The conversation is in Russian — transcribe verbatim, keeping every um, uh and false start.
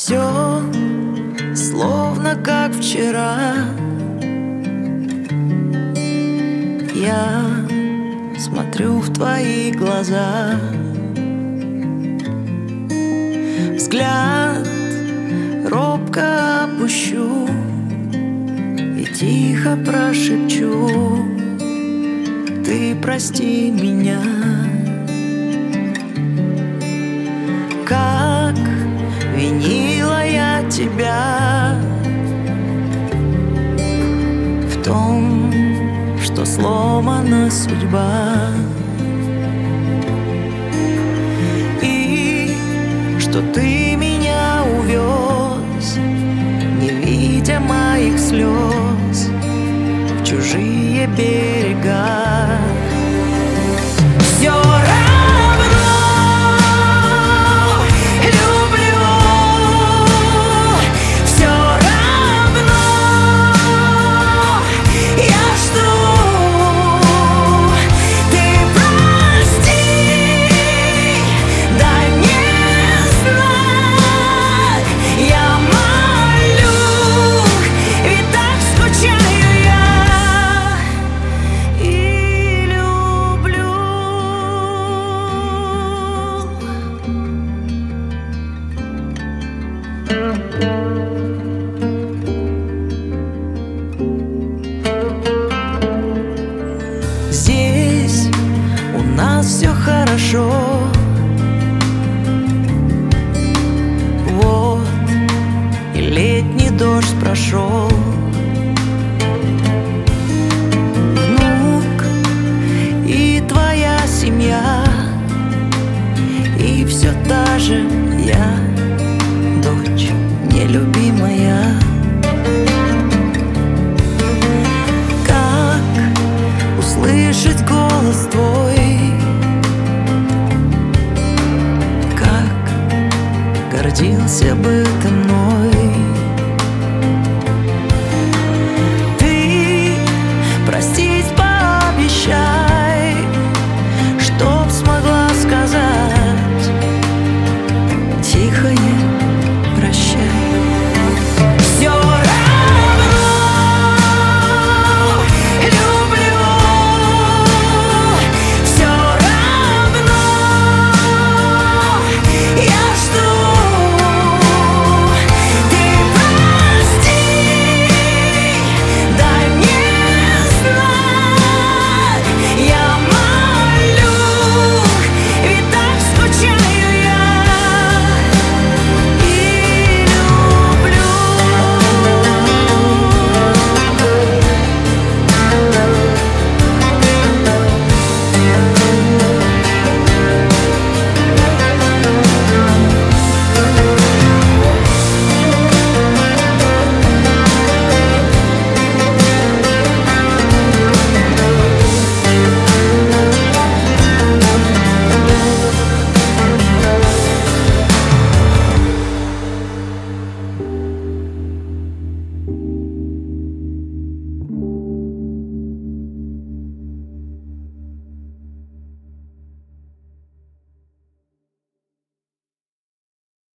Все словно как вчера. Я смотрю в твои глаза, взгляд робко опущу и тихо прошепчу: ты прости меня. Как винила я тебя в том, что сломана судьба, и что ты меня увез, не видя моих слез, в чужие берега. Все равно люблю, все равно я жду. Ты прости, дай мне знак, я молю, ведь так скучаю я и люблю. Здесь у нас все хорошо. Вот и летний дождь прошел. Внук и твоя семья, и все та же я, дочь нелюбимая. Как услышать голос твой, как гордился бы ты мной. Ты простить пообещай, чтоб смогла сказать тихо